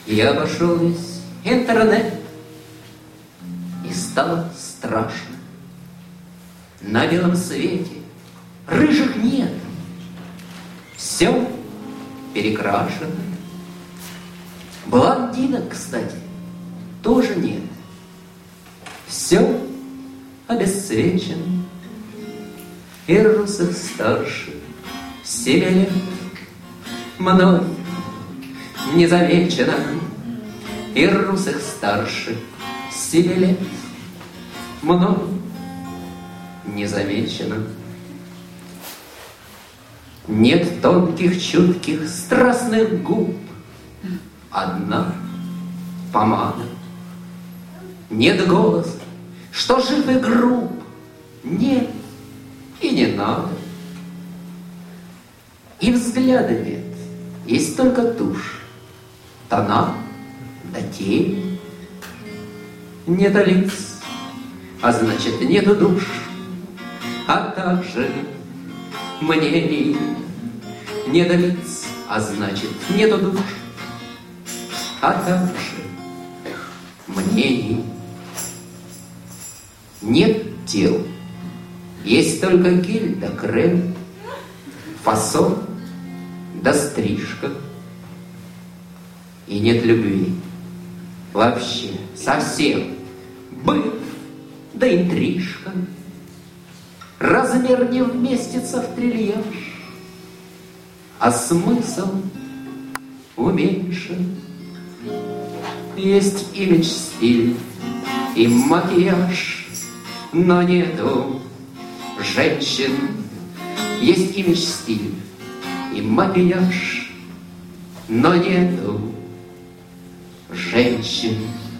Я обошел весь интернет, и стало страшно. На белом свете рыжих нет, все перекрашено. Блондинок, кстати, тоже нет, все обесцвечено. И русых старше 7 лет мной не замечено. И русых старше 7 лет мной не замечено. Нет тонких, чутких, страстных губ, одна помада. Нет голоса, что жив и груб, нет и не надо. И взгляда нет, есть только тушь, тона да тень. Нет лиц, а значит нету душ, а также мнений. Нет лиц, а значит нету душ, а также мнений. Нет тел, есть только гель да крем, фасон да стрижка. И нет любви, вообще, совсем, быт да интрижка. Размер не вместится в трильяж, а смысл уменьшен. Есть имидж, стиль и макияж, но нету женщин. Есть имидж, стиль и макияж, но нету женщин.